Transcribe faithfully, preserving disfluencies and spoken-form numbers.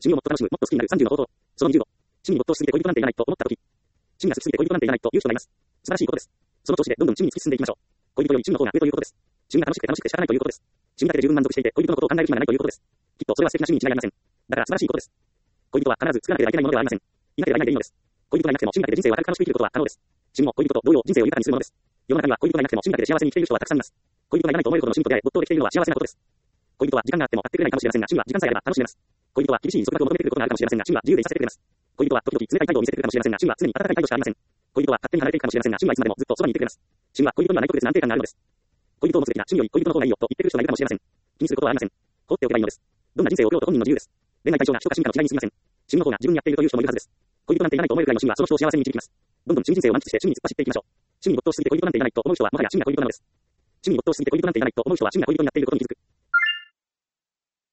趣味をもっと楽しむ、もっと好きになるさんじゅうの方法。そのにじゅうご。趣味に没頭しすぎて恋人なんていらないと思った時。趣味が好きすぎて恋人なんていらないという人がいます。素晴らしいことです。その調子でどんどん趣味に突き進んでいきましょう。恋人より趣味の方が上ということです。趣味が楽しくて楽しくて仕方ないということです。趣味だけで十分満足していて恋人のことを考える暇がないということです。きっとそれは素敵な趣味に違いありません。だから素晴らしいことです。恋人は必ず作らなければいけないものではありません。いなければいないでいいのです。恋人がいなくても趣味だけで人生を明るく楽しく生きることは可能です。趣味も恋人と同様人生を豊かにするものです。世の中には恋人がいなくても趣味だけで幸せに生きている人はたくさんいます。恋人がいらないと思えるほどの趣味と出会い没頭できているのは幸せなことです。恋人は時間があっても会ってくれないかもしれませんが、趣味は時間さえあれば楽しめます。恋人は厳しい束縛を求めてくることがあるかもしれませんが、趣味は自由でいさせてくれます。恋人は時々冷たい態度を見せてくるかもしれませんが、趣味は常に温かい態度しかありません。恋人は勝手に離れていくかもしれませんが、趣味はいつまでもずっとそばにいてくれます。趣味は恋人にはない特別な安定感があるのです。恋人を持つべきな趣味より恋人の方がいいよと言ってくる人がいるかもしれません。気にすることはありません。放っておけばいいのです。どんな人生を送ろうと本人の自由です。恋愛対象が人か趣味かの違いにすぎません。趣味の方が自分に合っているという人もいるはずです。恋人なんていらないと思えるくらいの趣味はその人を幸せに導きます。どんどん趣味人生を満喫して趣味に突っ走っていきましょう。趣味に没頭しすぎて恋人なんていらないと思う人はもはや趣味が恋人なのです。趣味に没頭しすぎて恋人なんていらないと思う人は趣味が恋人になっていることに気づく。